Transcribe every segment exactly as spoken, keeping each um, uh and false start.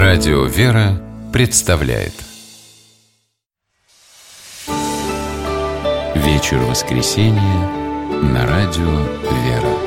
Радио «Вера» представляет Вечер воскресенья на Радио «Вера».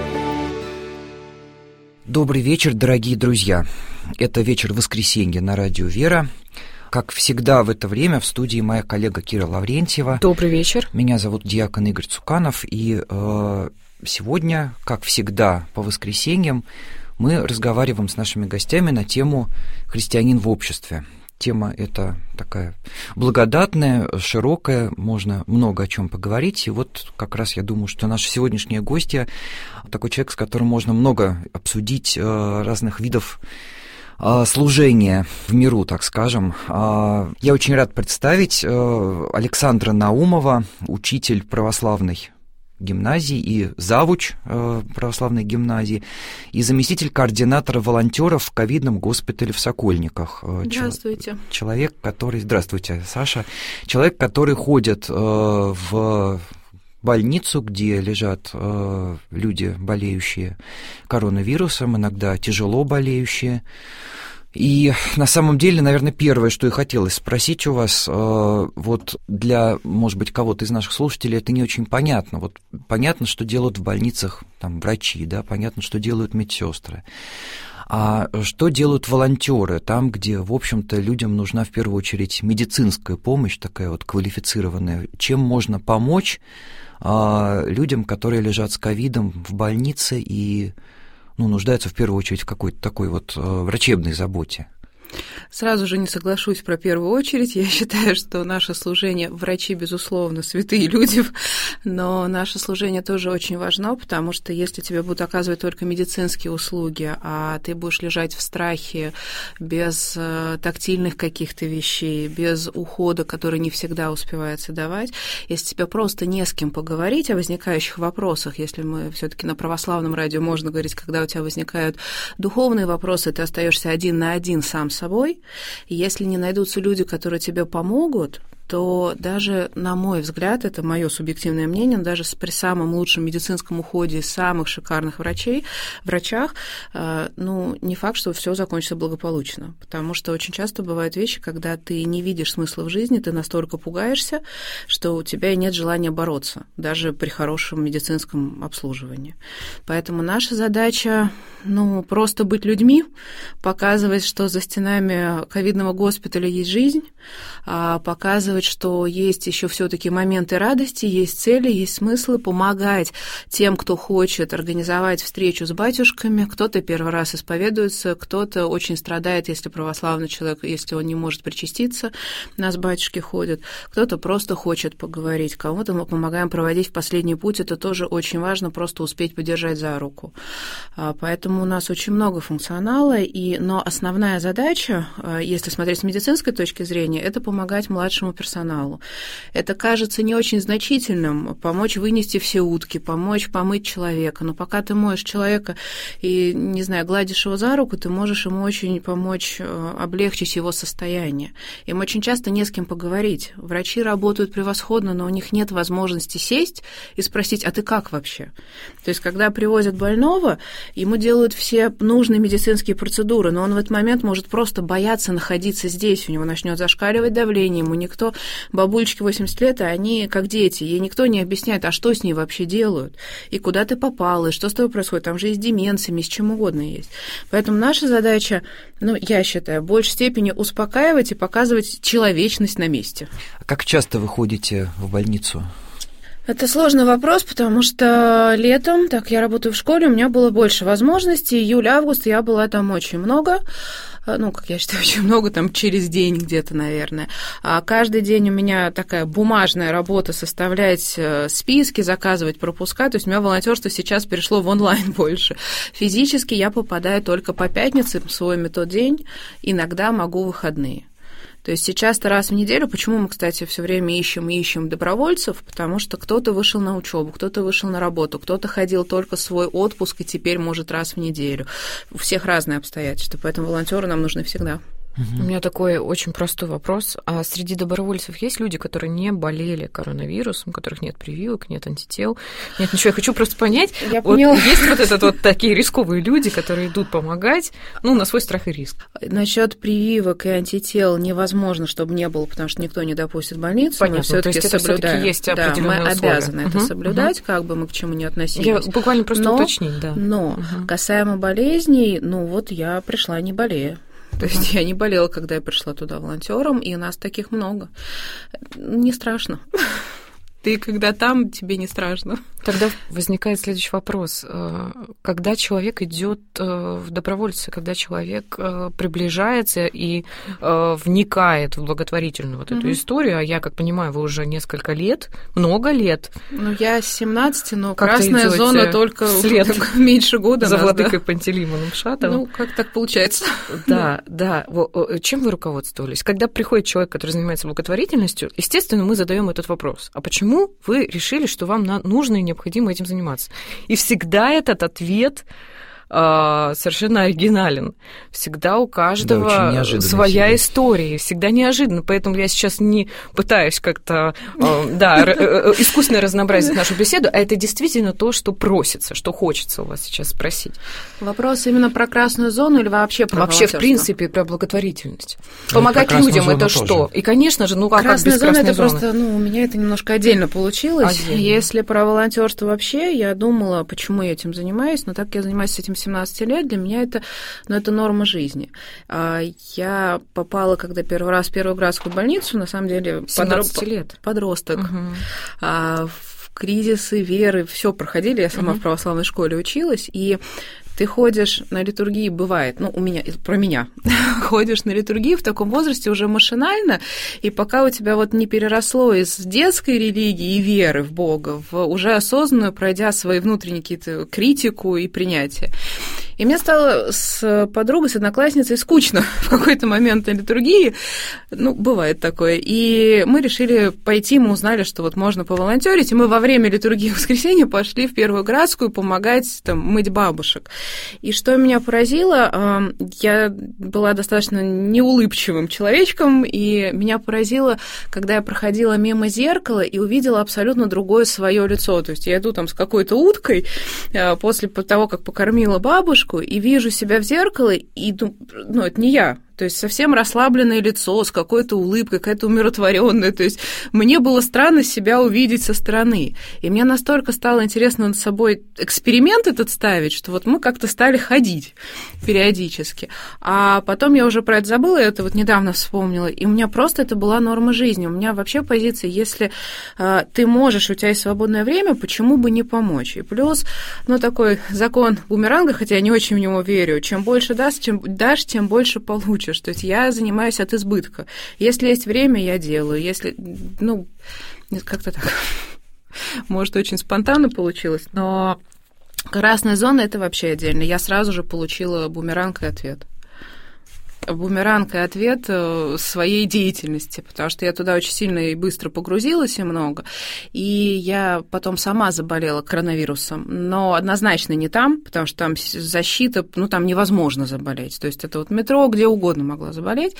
Добрый вечер, дорогие друзья. Это вечер воскресенья на Радио «Вера». Как всегда в это время в студии моя коллега Кира Лаврентьева. Добрый вечер. Меня зовут диакон Игорь Цуканов. И э, сегодня, как всегда по воскресеньям, мы разговариваем с нашими гостями на тему «Христианин в обществе». Тема эта такая благодатная, широкая, можно много о чем поговорить. И вот как раз я думаю, что наши сегодняшние гости такой человек, с которым можно много обсудить э, разных видов э, служения в миру, так скажем. Э, я очень рад представить э, Александра Наумова, учитель православной гимназии и завуч э, православной гимназии, и заместитель координатора волонтеров в ковидном госпитале в Сокольниках. Здравствуйте. Человек, который... Здравствуйте, Саша. Человек, который ходит э, в больницу, где лежат э, люди, болеющие коронавирусом, иногда тяжело болеющие. И на самом деле, наверное, первое, что и хотелось спросить у вас, э, вот для, может быть, кого-то из наших слушателей это не очень понятно. Вот понятно, что делают в больницах там врачи, да, понятно, что делают медсестры. А что делают волонтеры там, где, в общем-то, людям нужна в первую очередь медицинская помощь, такая вот квалифицированная? Чем можно помочь э, людям, которые лежат с ковидом в больнице и ну, нуждаются в первую очередь в какой-то такой вот э, врачебной заботе? Сразу же не соглашусь про первую очередь. Я считаю, что наше служение, врачи, безусловно, святые люди, но наше служение тоже очень важно, потому что если тебе будут оказывать только медицинские услуги, а ты будешь лежать в страхе, без тактильных каких-то вещей, без ухода, который не всегда успевается давать, если тебе просто не с кем поговорить о возникающих вопросах, если мы все-таки на православном радио можно говорить, когда у тебя возникают духовные вопросы, ты остаешься один на один сам с собой, и если не найдутся люди, которые тебе помогут, то даже, на мой взгляд, это мое субъективное мнение, даже при самом лучшем медицинском уходе самых шикарных врачей, врачах, ну, не факт, что все закончится благополучно, потому что очень часто бывают вещи, когда ты не видишь смысла в жизни, ты настолько пугаешься, что у тебя и нет желания бороться, даже при хорошем медицинском обслуживании. Поэтому наша задача, ну, просто быть людьми, показывать, что за стенами ковидного госпиталя есть жизнь, показывать, что есть еще все-таки моменты радости, есть цели, есть смыслы, помогать тем, кто хочет организовать встречу с батюшками. Кто-то первый раз исповедуется, кто-то очень страдает, если православный человек, если он не может причаститься, нас батюшки ходят, кто-то просто хочет поговорить, кому-то мы помогаем проводить в последний путь, это тоже очень важно, просто успеть подержать за руку. Поэтому у нас очень много функционала, и, но основная задача, если смотреть с медицинской точки зрения, это помогать младшему персоналу. персоналу. Это кажется не очень значительным, помочь вынести все утки, помочь помыть человека, но пока ты моешь человека и, не знаю, гладишь его за руку, ты можешь ему очень помочь облегчить его состояние. Им очень часто не с кем поговорить. Врачи работают превосходно, но у них нет возможности сесть и спросить, а ты как вообще? То есть, когда привозят больного, ему делают все нужные медицинские процедуры, но он в этот момент может просто бояться находиться здесь, у него начнет зашкаливать давление, ему никто, бабулечке восемьдесят лет, и они как дети, ей никто не объясняет, а что с ней вообще делают, и куда ты попала, и что с тобой происходит, там же есть деменция, с чем угодно есть. Поэтому наша задача, ну, я считаю, в большей степени успокаивать и показывать человечность на месте. Как часто вы ходите в больницу? Это сложный вопрос, потому что летом, так, я работаю в школе, у меня было больше возможностей, июль-август я была там очень много, ну, как я считаю, очень много, там, через день где-то, наверное. А каждый день у меня такая бумажная работа, составлять списки, заказывать пропуска, то есть у меня волонтерство сейчас перешло в онлайн больше. Физически я попадаю только по пятницам, свой метод день, иногда могу выходные. То есть сейчас-то раз в неделю, почему мы, кстати, все время ищем и ищем добровольцев, потому что кто-то вышел на учебу, кто-то вышел на работу, кто-то ходил только свой отпуск и теперь может раз в неделю. У всех разные обстоятельства, поэтому волонтеры нам нужны всегда. У меня такой очень простой вопрос. А среди добровольцев есть люди, которые не болели коронавирусом, у которых нет прививок, нет антител, нет ничего? Я хочу просто понять, Я вот поняла. есть вот это вот такие рисковые люди, которые идут помогать, ну, на свой страх и риск. Насчет прививок и антител невозможно, чтобы не было, потому что никто не допустит в больницу. Понятно, мы все-таки то есть это соблюдаем. всё-таки есть да, определенные мы условия. обязаны это Угу, соблюдать, угу. как бы мы к чему ни относились. Я буквально просто но, уточнить, да. Но угу. касаемо болезней, ну вот я пришла не болея. То есть я не болела, когда я пришла туда волонтером, и у нас таких много. Не страшно. Ты когда там, тебе не страшно. Тогда возникает следующий вопрос. Когда человек идет в добровольцы, когда человек приближается и вникает в благотворительную вот эту mm-hmm. историю, а я, как понимаю, вы уже несколько лет, много лет. Ну, я с семнадцати, но как красная зона только вслед меньше года. За нас, владыкой да? Пантелеймоном Шатовым. Ну, как так получается? Да, да. Чем вы руководствовались? Когда приходит человек, который занимается благотворительностью, естественно, мы задаем этот вопрос. А почему вы решили, что вам нужно и необходимо этим заниматься? И всегда этот ответ э, совершенно оригинален. Всегда у каждого да, своя всегда. история, всегда неожиданно. Поэтому я сейчас не пытаюсь как-то э, да, искусственно разнообразить нашу беседу, а это действительно то, что просится, что хочется у вас сейчас спросить. Вопрос именно про красную зону или вообще про Вообще, в принципе, про благотворительность. Ну, Помогать людям – это тоже. что? И, конечно же, ну как, красная как без зона красной это зоны? Просто, ну, у меня это немножко отдельно получилось. Отдельно. Если про волонтерство вообще, я думала, почему я этим занимаюсь, но так как я занимаюсь с этим семнадцати лет, для меня это, ну, это норма жизни. Я попала, когда первый раз в Первоградскую больницу, на самом деле, семнадцать лет. Подросток. Угу. В кризисы веры все проходили, я сама угу. в православной школе училась, и ты ходишь на литургии, бывает, ну, у меня, про меня, ходишь на литургии в таком возрасте уже машинально, и пока у тебя вот не переросло из детской религии и веры в Бога в уже осознанную, пройдя свои внутренние какие-то критику и принятие. И мне стало с подругой, с одноклассницей скучно в какой-то момент на литургии, ну, бывает такое, и мы решили пойти, мы узнали, что вот можно поволонтерить, и мы во время литургии в воскресенье пошли в Первоградскую помогать там мыть бабушек. И что меня поразило, я была достаточно неулыбчивым человечком, и меня поразило, когда я проходила мимо зеркала и увидела абсолютно другое свое лицо. То есть я иду там с какой-то уткой после того, как покормила бабушку, и вижу себя в зеркало, и думаю, ну, это не я. То есть совсем расслабленное лицо, с какой-то улыбкой, какая-то умиротворенная. То есть мне было странно себя увидеть со стороны. И мне настолько стало интересно над собой эксперимент этот ставить, что вот мы как-то стали ходить периодически. А потом я уже про это забыла, я это вот недавно вспомнила, и у меня просто это была норма жизни. У меня вообще позиция, если э, ты можешь, у тебя есть свободное время, почему бы не помочь? И плюс, ну, такой закон бумеранга, хотя я не очень в него верю, чем больше дашь, чем дашь, тем больше получишь. То есть я занимаюсь от избытка. Если есть время, я делаю. Если, ну, как-то так. Может, очень спонтанно получилось, но красная зона – это вообще отдельно. Я сразу же получила бумеранг и ответ. Бумеранг и ответ своей деятельности, потому что я туда очень сильно и быстро погрузилась, и много. И я потом сама заболела коронавирусом, но однозначно не там, потому что там защита, ну, там невозможно заболеть. То есть это вот метро, где угодно могла заболеть.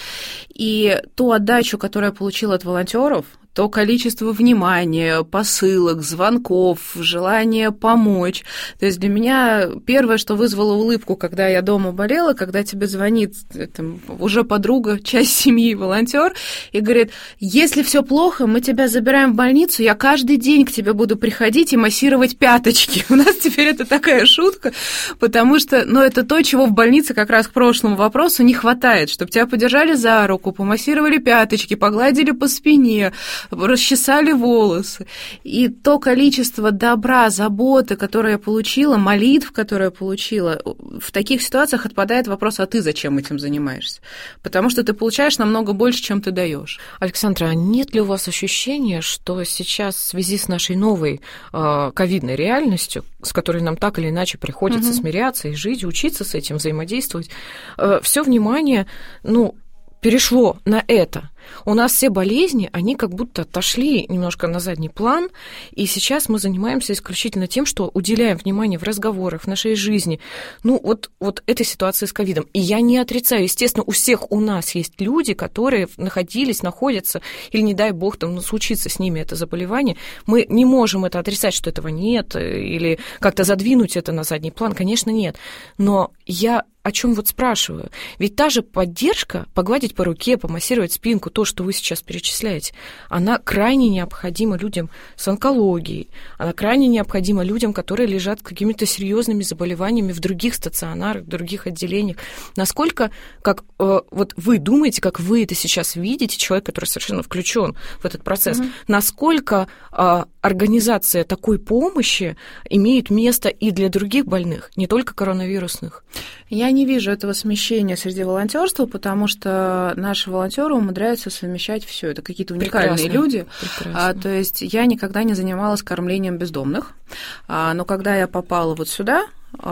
И ту отдачу, которую я получила от волонтеров, то количество внимания, посылок, звонков, желание помочь. То есть для меня первое, что вызвало улыбку, когда я дома болела, когда тебе звонит там, уже подруга, часть семьи, волонтер, и говорит, если все плохо, мы тебя забираем в больницу, я каждый день к тебе буду приходить и массировать пяточки. У нас теперь это такая шутка, потому что, ну, это то, чего в больнице как раз к прошлому вопросу не хватает, чтобы тебя подержали за руку, помассировали пяточки, погладили по спине, расчесали волосы. И то количество добра, заботы, которое я получила, молитв, которые я получила, в таких ситуациях отпадает вопрос, а ты зачем этим занимаешься? Потому что ты получаешь намного больше, чем ты даешь. Александра, а нет ли у вас ощущения, что сейчас в связи с нашей новой э, ковидной реальностью, с которой нам так или иначе приходится угу. смиряться и жить, учиться с этим, взаимодействовать, э, все внимание, ну, перешло на это. У нас все болезни, они как будто отошли немножко на задний план, и сейчас мы занимаемся исключительно тем, что уделяем внимание в разговорах, в нашей жизни, ну, вот, вот этой ситуации с ковидом. И я не отрицаю, естественно, у всех у нас есть люди, которые находились, находятся, или, не дай бог, там, ну, случится с ними это заболевание. Мы не можем это отрицать, что этого нет, или как-то задвинуть это на задний план, конечно, нет. Но я о чем вот спрашиваю? Ведь та же поддержка, погладить по руке, помассировать спинку, то, что вы сейчас перечисляете, она крайне необходима людям с онкологией, она крайне необходима людям, которые лежат с какими-то серьезными заболеваниями в других стационарах, в других отделениях. Насколько, как э, вот вы думаете, как вы это сейчас видите, человек, который совершенно включен в этот процесс, mm-hmm. насколько э, организация такой помощи имеет место и для других больных, не только коронавирусных? Я не вижу этого смещения среди волонтерства, потому что наши волонтеры умудряются совмещать все. Это какие-то уникальные Прекрасно. люди. А, то есть я никогда не занималась кормлением бездомных, а, но когда я попала вот сюда,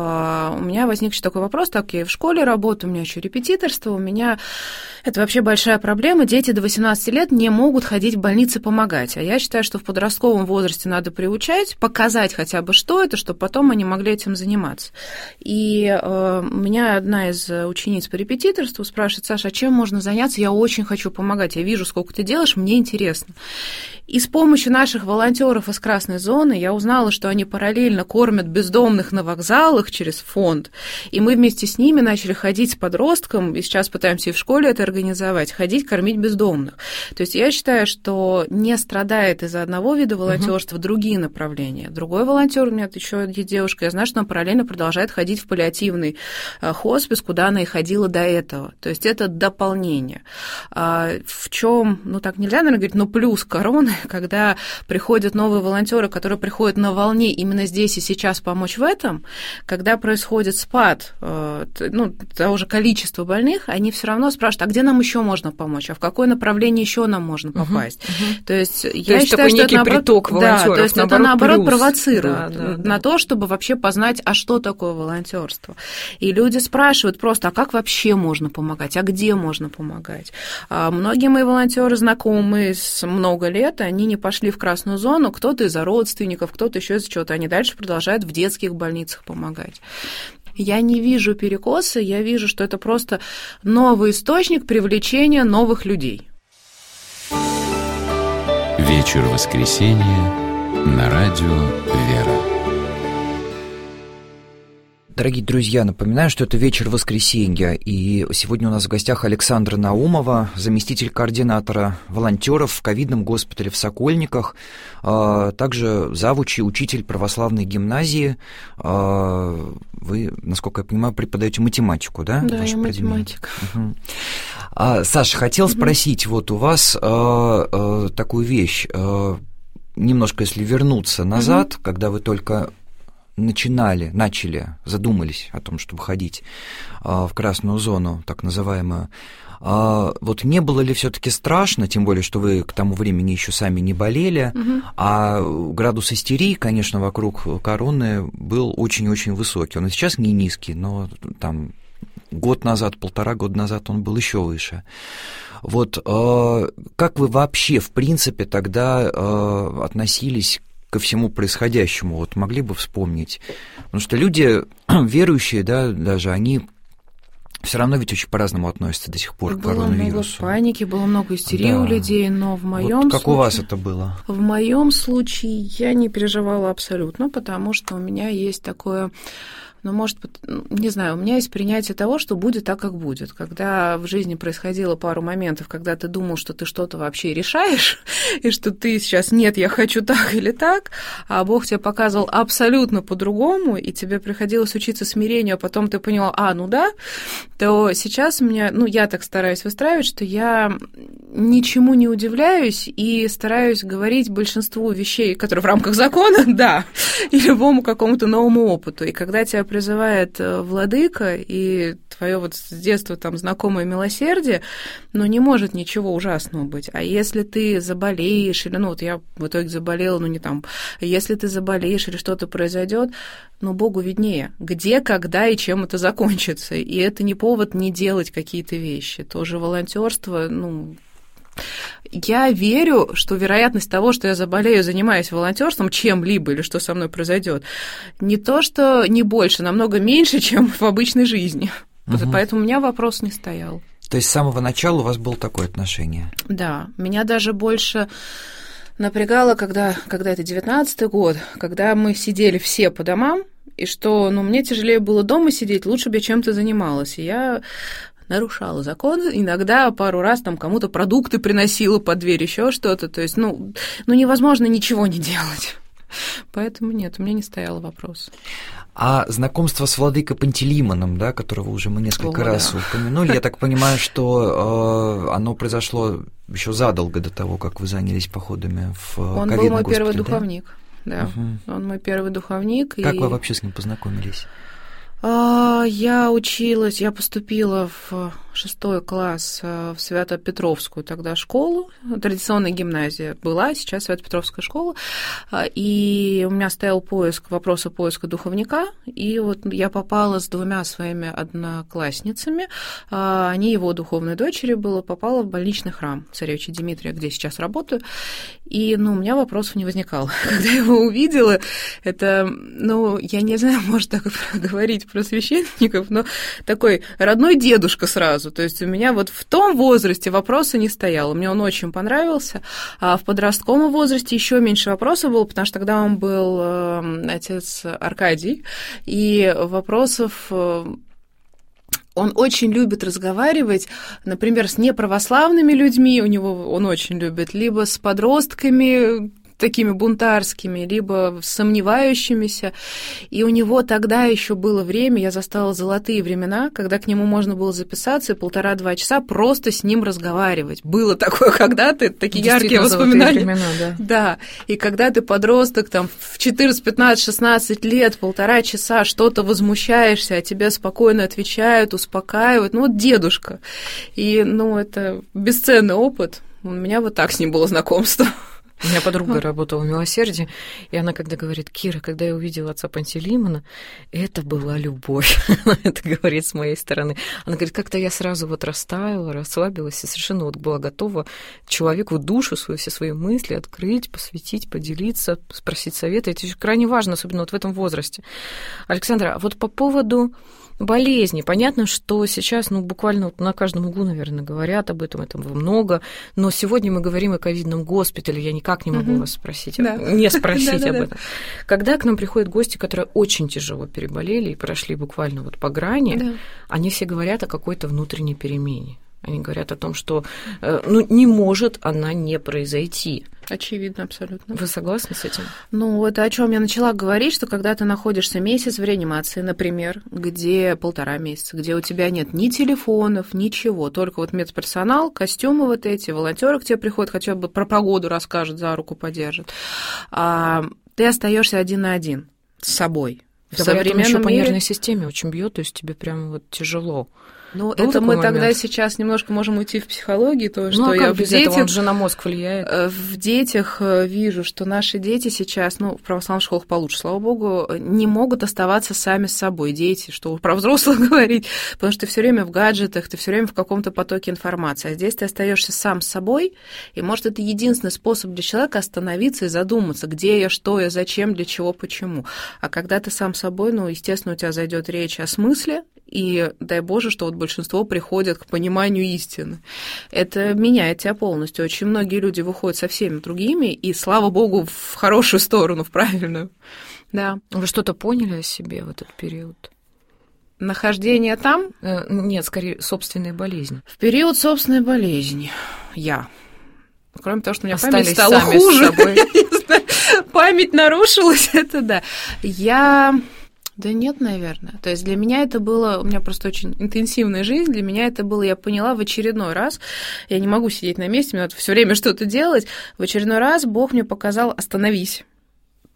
у меня возник еще такой вопрос, так я и в школе работаю, у меня еще репетиторство, у меня это вообще большая проблема, дети до восемнадцати лет не могут ходить в больницы помогать, а я считаю, что в подростковом возрасте надо приучать, показать хотя бы, что это, чтобы потом они могли этим заниматься. И э, у меня одна из учениц по репетиторству спрашивает: Саша, а чем можно заняться? Я очень хочу помогать, я вижу, сколько ты делаешь, мне интересно. И с помощью наших волонтеров из красной зоны я узнала, что они параллельно кормят бездомных на вокзалах через фонд. И мы вместе с ними начали ходить с подростком, и сейчас пытаемся и в школе это организовать, ходить, кормить бездомных. То есть я считаю, что не страдает из-за одного вида волонтерства uh-huh. другие направления. Другой волонтер, у меня еще есть девушка, я знаю, что она параллельно продолжает ходить в паллиативный хоспис, куда она и ходила до этого. То есть это дополнение. В чем, ну так нельзя, наверное, говорить, но плюс короны, когда приходят новые волонтеры, которые приходят на волне именно здесь и сейчас помочь в этом, когда происходит спад ну, того же количества больных, они все равно спрашивают, а где нам еще можно помочь, а в какое направление еще нам можно попасть. Uh-huh, uh-huh. То есть то я есть считаю, такой что некий это наоборот, приток волонтеров, да, то есть наоборот, это наоборот плюс. провоцирует Да, да, на да. то, чтобы вообще познать, а что такое волонтерство. И люди спрашивают просто, а как вообще можно помогать, а где можно помогать. А многие мои волонтеры знакомые с много лет, они не пошли в красную зону, кто-то из-за родственников, кто-то еще из-за чего-то, они дальше продолжают в детских больницах помогать. Я не вижу перекоса, я вижу, что это просто новый источник привлечения новых людей. Вечер воскресенья на радио «Вера». Дорогие друзья, напоминаю, что это вечер воскресенья, и сегодня у нас в гостях Александра Наумова, заместитель координатора волонтеров в ковидном госпитале в Сокольниках, также завуч и учитель православной гимназии. Вы, насколько я понимаю, преподаете математику, да? Да, я математик. Угу. Саша, хотел угу. спросить, вот у вас такую вещь, немножко если вернуться назад, угу. когда вы только... начинали, начали, задумались о том, чтобы ходить а, в красную зону, так называемую, а, вот не было ли все-таки страшно, тем более, что вы к тому времени еще сами не болели, угу. а градус истерии, конечно, вокруг короны был очень-очень высокий. Он и сейчас не низкий, но там год назад, полтора года назад он был еще выше. Вот а, как вы вообще, в принципе, тогда а, относились ко всему происходящему, вот могли бы вспомнить? Потому что люди, верующие, да, даже, они все равно ведь очень по-разному относятся до сих пор было к коронавирусу. Было много паники, было много истерии да. у людей, но в моем вот как случае... у вас это было? В моем случае я не переживала абсолютно, потому что у меня есть такое... Ну, может быть, не знаю, у меня есть принятие того, что будет так, как будет. Когда в жизни происходило пару моментов, когда ты думал, что ты что-то вообще решаешь, и что ты сейчас нет, я хочу так или так, а Бог тебе показывал абсолютно по-другому, и тебе приходилось учиться смирению, а потом ты поняла, а, ну да, то сейчас у меня, ну, я так стараюсь выстраивать, что я ничему не удивляюсь и стараюсь говорить большинству вещей, которые в рамках закона, да, и любому какому-то новому опыту. И когда тебя призывает владыка, и твое вот с детства там знакомое милосердие, но не может ничего ужасного быть. А если ты заболеешь, или, ну, вот я в итоге заболела, ну, не там, если ты заболеешь или что-то произойдет, ну, Богу виднее, где, когда и чем это закончится. И это не повод не делать какие-то вещи. Тоже волонтерство, ну, я верю, что вероятность того, что я заболею, занимаясь волонтерством чем-либо или что со мной произойдет, не то, что не больше, намного меньше, чем в обычной жизни. Угу. Поэтому у меня вопрос не стоял. То есть с самого начала у вас было такое отношение? Да, меня даже больше напрягало, когда, когда это девятнадцатый год, когда мы сидели все по домам, и что, ну, мне тяжелее было дома сидеть, лучше бы я чем-то занималась. И я нарушала закон, иногда пару раз там кому-то продукты приносила под дверь, еще что-то. То есть, ну, ну, невозможно ничего не делать. Поэтому нет, у меня не стоял вопрос. А знакомство с владыкой Пантелеймоном, да, которого уже мы несколько О, раз да. упомянули, я так понимаю, что э, оно произошло еще задолго до того, как вы занялись походами в Он был мой первый да? духовник, да. Угу. Он мой первый духовник. Как и... вы вообще с ним познакомились? Я училась, я поступила в шестой класс в Свято-Петровскую тогда школу, традиционная гимназия была, сейчас Свято-Петровская школа, и у меня стоял поиск, вопросы поиска духовника, и вот я попала с двумя своими одноклассницами, они его духовной дочери было, попала в больничный храм царевича Дмитрия, где сейчас работаю, и, ну, у меня вопросов не возникало. Когда я его увидела, это, ну, я не знаю, может так говорить про священников, но такой родной дедушка сразу. То есть у меня вот в том возрасте вопроса не стояло. Мне он очень понравился. А в подростковом возрасте еще меньше вопросов было, потому что тогда он был э, отец Аркадий, и вопросов... Э, Он очень любит разговаривать, например, с неправославными людьми, у него он очень любит, либо с подростками, такими бунтарскими, либо сомневающимися. И у него тогда еще было время, я застала золотые времена, когда к нему можно было записаться и полтора-два часа просто с ним разговаривать. Было такое когда-то, такие яркие воспоминания. Времена, да. Да, и когда ты подросток, там, в четырнадцать, пятнадцать, шестнадцать лет, полтора часа что-то возмущаешься, а тебе спокойно отвечают, успокаивают. Ну, вот дедушка. И, ну, это бесценный опыт. У меня вот так с ним было знакомство. У меня подруга работала в «Милосердии», и она когда говорит: Кира, когда я увидела отца Пантелеймона, это была любовь. Она это говорит с моей стороны. Она говорит, как-то я сразу вот растаяла, расслабилась и совершенно вот была готова человеку душу свою, все свои мысли открыть, посвятить, поделиться, спросить совета. Это крайне важно, особенно вот в этом возрасте. Александра, а вот по поводу болезни. Понятно, что сейчас, ну, буквально вот на каждом углу, наверное, говорят об этом, этого много, но сегодня мы говорим о ковидном госпитале, я никак не могу mm-hmm. вас спросить, да. не спросить об этом. Когда к нам приходят гости, которые очень тяжело переболели и прошли буквально вот по грани, да. они все говорят о какой-то внутренней перемене. Они говорят о том, что ну, не может она не произойти. Очевидно, абсолютно. Вы согласны с этим? Ну, это о чем я начала говорить, что когда ты находишься месяц в реанимации, например, где полтора месяца, где у тебя нет ни телефонов, ничего, только вот медперсонал, костюмы вот эти, волонтеры к тебе приходят, хотя бы про погоду расскажут, за руку подержат, а ты остаешься один на один с собой. В Говорят, современном еще по мире... нервной системе очень бьет, то есть тебе прям вот тяжело. Ну, Был это мы момент? Тогда сейчас немножко можем уйти в психологию, то, что ну, а я как в без детях, этого? Он же на мозг влияет. В детях вижу, что наши дети сейчас, ну, в православных школах получше, слава богу, не могут оставаться сами с собой. Дети, что про взрослых говорить, потому что ты все время в гаджетах, ты все время в каком-то потоке информации. А здесь ты остаешься сам с собой, и, может, это единственный способ для человека остановиться и задуматься, где я, что я, зачем, для чего, почему. А когда ты сам с собой, ну, естественно, у тебя зайдет речь о смысле, и дай Боже, что вот большинство приходят к пониманию истины. Это меняет тебя полностью. Очень многие люди выходят совсем другими, и, слава Богу, в хорошую сторону, в правильную. Да. Вы что-то поняли о себе в этот период? Нахождение там? Э, нет, скорее, собственной болезни. В период собственной болезни я. Кроме того, что у меня Остались память стала сами хуже. С собой. Память нарушилась, это да. Я... Да нет, наверное. То есть для меня это было, у меня просто очень интенсивная жизнь, для меня это было, я поняла в очередной раз, я не могу сидеть на месте, мне надо все время что-то делать, в очередной раз Бог мне показал: остановись.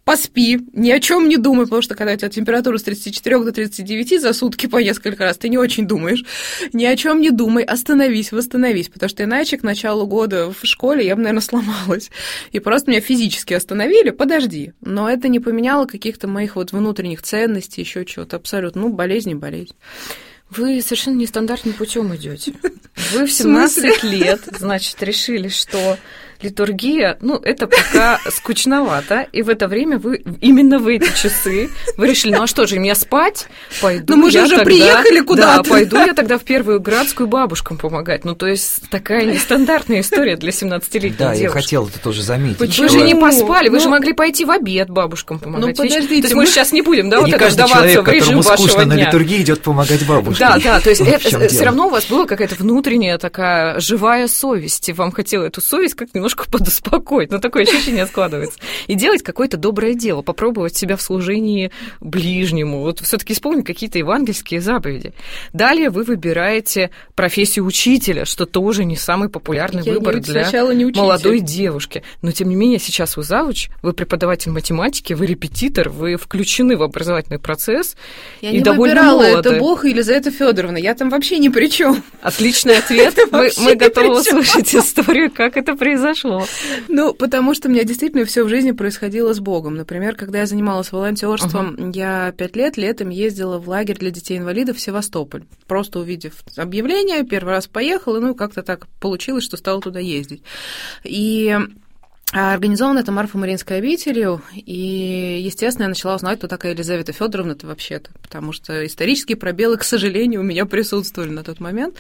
поспи, ни о чем не думай, потому что когда у тебя температура с тридцати четырёх до тридцати девяти за сутки по несколько раз, ты не очень думаешь. Ни о чем не думай, остановись, восстановись, потому что иначе к началу года в школе я бы, наверное, сломалась. И просто меня физически остановили, подожди. Но это не поменяло каких-то моих вот внутренних ценностей, еще чего-то абсолютно. Ну, болезнь и болезнь. Вы совершенно нестандартным путем идете. Вы в семнадцать лет, значит, решили, что литургия, ну, это пока скучновато, и в это время вы, именно в эти часы, вы решили, ну, а что же, мне спать? Пойду ну, мы же я уже тогда, приехали куда-то. Да, пойду я тогда в Первую Градскую бабушкам помогать. Ну, то есть, такая нестандартная история для семнадцатилетней да, девушки. Да, я хотел это тоже заметить. Почему? Вы же не поспали, вы ну, же могли пойти в обед бабушкам помогать. Ну, подождите. То есть, мы сейчас не будем, да, и вот не это каждый вдаваться человек, в режим которому вашего скучно дня. на литургии, идет помогать бабушке. Да, да, то есть, это, все дело? равно у вас была какая-то внутренняя такая живая совесть, и вам хотела эту совесть как немножко подуспокоить. Ну, такое ощущение складывается. И делать какое-то доброе дело, попробовать себя в служении ближнему, вот все-таки исполнить какие-то евангельские заповеди. Далее вы выбираете профессию учителя, что тоже не самый популярный Я выбор не, для не молодой девушки. Но, тем не менее, сейчас вы завуч, вы преподаватель математики, вы репетитор, вы включены в образовательный процесс. Я и не довольно выбирала, молоды. Это Бог и Елизавета Федоровна. Я там вообще ни при чем. Отличный ответ. Мы, мы готовы услышать историю, как это произошло. Ну, потому что у меня действительно все в жизни происходило с Богом. Например, когда я занималась волонтерством, uh-huh. я пять лет летом ездила в лагерь для детей-инвалидов в Севастополь. Просто увидев объявление, первый раз поехала, ну, как-то так получилось, что стала туда ездить. И организовано это Марфо-Мариинской обителью, и, естественно, я начала узнать, кто такая Елизавета Федоровна-то вообще-то, потому что исторические пробелы, к сожалению, у меня присутствовали на тот момент.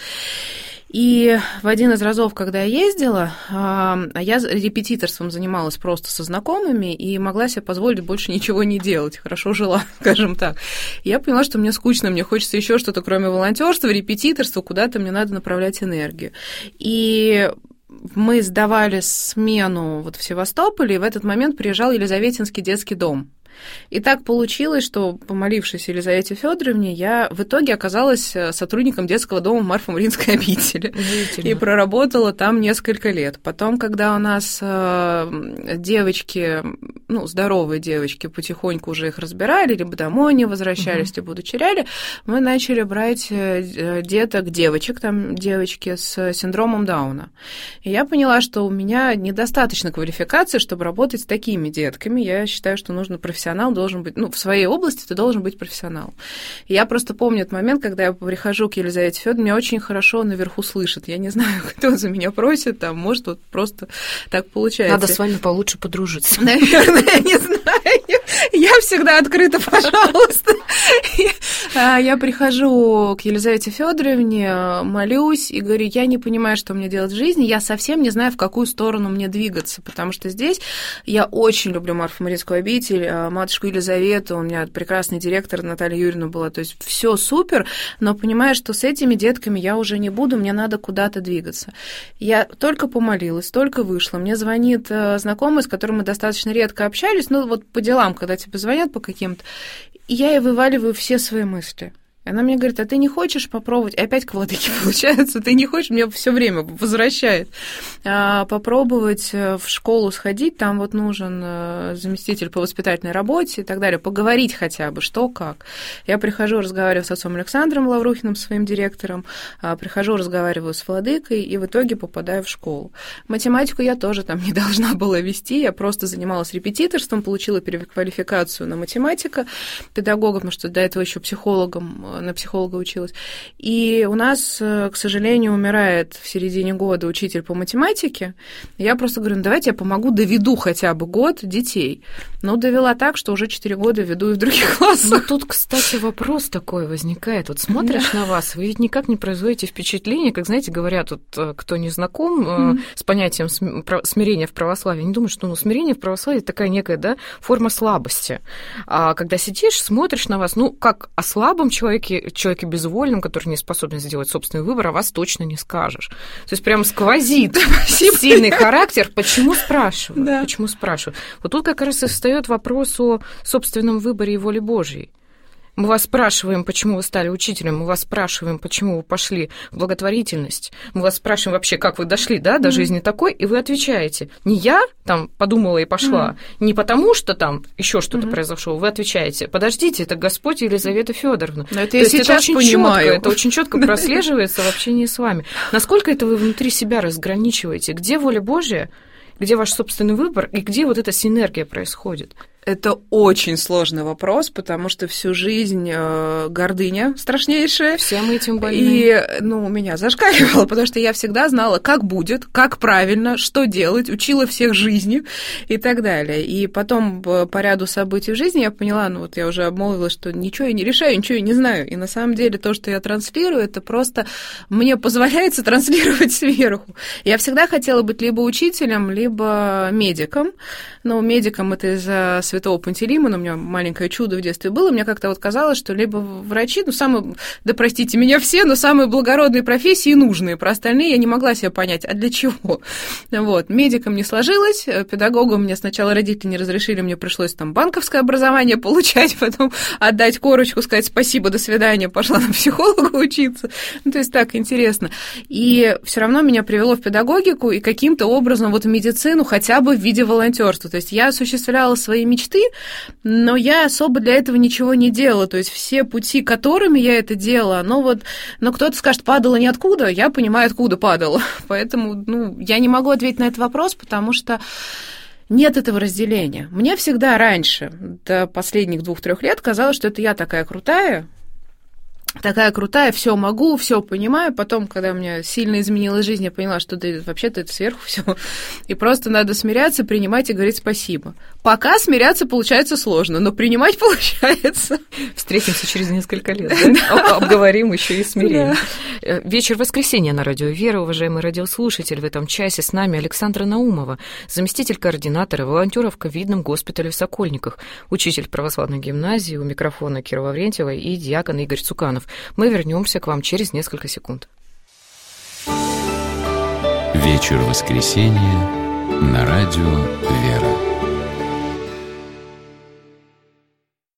И в один из разов, когда я ездила, я репетиторством занималась просто со знакомыми и могла себе позволить больше ничего не делать, хорошо жила, скажем так. И я поняла, что мне скучно, мне хочется еще что-то, кроме волонтерства, репетиторства, куда-то мне надо направлять энергию. И мы сдавали смену вот в Севастополе, и в этот момент приезжал Елизаветинский детский дом. И так получилось, что, помолившись Елизавете Федоровне, я в итоге оказалась сотрудником детского дома в Марфо-Мариинской обители. И проработала там несколько лет. Потом, когда у нас девочки, ну, здоровые девочки, потихоньку уже их разбирали, либо домой не возвращались, угу. либо удочеряли, мы начали брать деток, девочек, там девочки с синдромом Дауна. И я поняла, что у меня недостаточно квалификации, чтобы работать с такими детками. Я считаю, что нужно профессионально должен быть, ну, в своей области ты должен быть профессионал. И я просто помню этот момент, когда я прихожу к Елизавете Федоровне, меня очень хорошо наверху слышат. Я не знаю, кто за меня просит, там, может, вот просто так получается. Надо с вами получше подружиться. Наверное, я не знаю. Я всегда открыта, пожалуйста. Я прихожу к Елизавете Федоровне, молюсь и говорю, я не понимаю, что мне делать в жизни, я совсем не знаю, в какую сторону мне двигаться, потому что здесь я очень люблю Марфо-Мариинскую обитель, матушку Елизавету, у меня прекрасный директор Наталья Юрьевна была, то есть все супер, но понимаю, что с этими детками я уже не буду, мне надо куда-то двигаться. Я только помолилась, только вышла, мне звонит знакомый, с которым мы достаточно редко общались, ну вот по делам, когда тебе звонят по каким-то, и я ей вываливаю все свои мысли. И она мне говорит, а ты не хочешь попробовать? И опять к владыке получается, ты не хочешь, меня все время возвращает. А, попробовать в школу сходить, там вот нужен заместитель по воспитательной работе и так далее, поговорить хотя бы, что как. Я прихожу, разговариваю с отцом Александром Лаврухиным, своим директором, а, прихожу, разговариваю с владыкой и в итоге попадаю в школу. Математику я тоже там не должна была вести, я просто занималась репетиторством, получила переквалификацию на математика, педагога, потому что до этого еще психологом на психолога училась. И у нас, к сожалению, умирает в середине года учитель по математике. Я просто говорю, ну, давайте я помогу, доведу хотя бы год детей. Но довела так, что уже четыре года веду и в других классах. Ну, тут, кстати, вопрос такой возникает. Вот смотришь да. на вас, вы ведь никак не производите впечатление, как, знаете, говорят, вот, кто не знаком mm-hmm. с понятием смирения в православии, они думают, что ну, смирение в православии – такая некая да, форма слабости. А когда сидишь, смотришь на вас, ну, как о слабом человеке, человеке безвольном, который не способен сделать собственный выбор, о вас точно не скажешь. То есть прям сквозит сильный характер. Почему спрашиваю? Да. Почему спрашиваю? Вот тут как раз и встаёт вопрос о собственном выборе и воле Божьей. Мы вас спрашиваем, почему вы стали учителем, мы вас спрашиваем, почему вы пошли в благотворительность, мы вас спрашиваем вообще, как вы дошли, да, до mm-hmm. жизни такой, и вы отвечаете. Не я там подумала и пошла, mm-hmm. не потому что там еще что-то mm-hmm. произошло, вы отвечаете, подождите, это Господь Елизавета Федоровна. Но это я сейчас это очень понимаю. Чётко, это очень четко прослеживается в общении с вами. Насколько это вы внутри себя разграничиваете? Где воля Божья, где ваш собственный выбор, и где вот эта синергия происходит? Это очень сложный вопрос, потому что всю жизнь э, гордыня страшнейшая. Все мы этим больны. И, ну, меня зашкаливало, потому что я всегда знала, как будет, как правильно, что делать, учила всех жизни и так далее. И потом по ряду событий в жизни я поняла, ну, вот я уже обмолвилась, что ничего я не решаю, ничего я не знаю. И на самом деле то, что я транслирую, это просто мне позволяется транслировать сверху. Я всегда хотела быть либо учителем, либо медиком. Но медиком это из-за святого Пантелеймона, у меня маленькое чудо в детстве было, мне как-то вот казалось, что либо врачи, ну, самые, да простите меня все, но самые благородные профессии нужные, про остальные я не могла себе понять, а для чего? Вот, медиком не сложилось, педагогом мне сначала родители не разрешили, мне пришлось там банковское образование получать, потом отдать корочку, сказать спасибо, до свидания, пошла на психолога учиться, ну, то есть так интересно. И все равно меня привело в педагогику и каким-то образом вот в медицину, хотя бы в виде волонтерства, то есть я осуществляла свои мечты, но я особо для этого ничего не делала, то есть все пути, которыми я это делала, оно вот, но кто-то скажет, падало ниоткуда, я понимаю, откуда падало, поэтому, ну, я не могу ответить на этот вопрос, потому что нет этого разделения. Мне всегда раньше, до последних двух-трех лет, казалось, что это я такая крутая, такая крутая, все могу, все понимаю. Потом, когда у меня сильно изменилась жизнь, я поняла, что да, вообще-то это сверху все. И просто надо смиряться, принимать и говорить спасибо. Пока смиряться получается сложно, но принимать получается. Встретимся через несколько лет, да? Обговорим еще и смирение. Вечер воскресенья на радио Вера, уважаемый радиослушатель. В этом часе с нами Александра Наумова, заместитель координатора волонтеров в ковидном госпитале в Сокольниках, учитель православной гимназии, у микрофона Кира Лаврентьева и диакон Игорь Цуканов. Мы вернемся к вам через несколько секунд. Вечер воскресенья на радио Вера.